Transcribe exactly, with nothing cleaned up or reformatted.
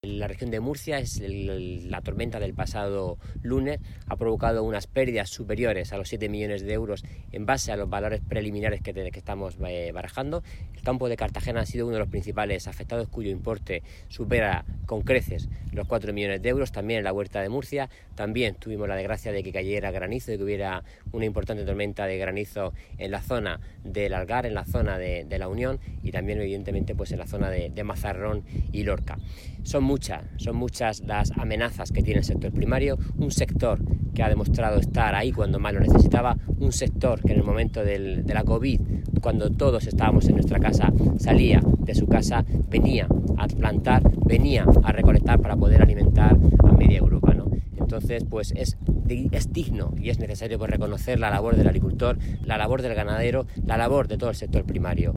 La región de Murcia, es el, la tormenta del pasado lunes, ha provocado unas pérdidas superiores a los siete millones de euros en base a los valores preliminares que, te, que estamos eh, barajando. El campo de Cartagena ha sido uno de los principales afectados, cuyo importe supera con creces los cuatro millones de euros. También en la Huerta de Murcia, también tuvimos la desgracia de que cayera granizo, de que hubiera una importante tormenta de granizo en la zona del Algar, en la zona de, de la Unión, y también evidentemente pues en la zona de, de Mazarrón y Lorca. Son muchas, son muchas las amenazas que tiene el sector primario, un sector que ha demostrado estar ahí cuando más lo necesitaba, un sector que en el momento del, de la COVID, cuando todos estábamos en nuestra casa, salía de su casa, venía a plantar, venía a recolectar para poder alimentar a media Europa, ¿no? Entonces, pues es, es digno y es necesario pues reconocer la labor del agricultor, la labor del ganadero, la labor de todo el sector primario.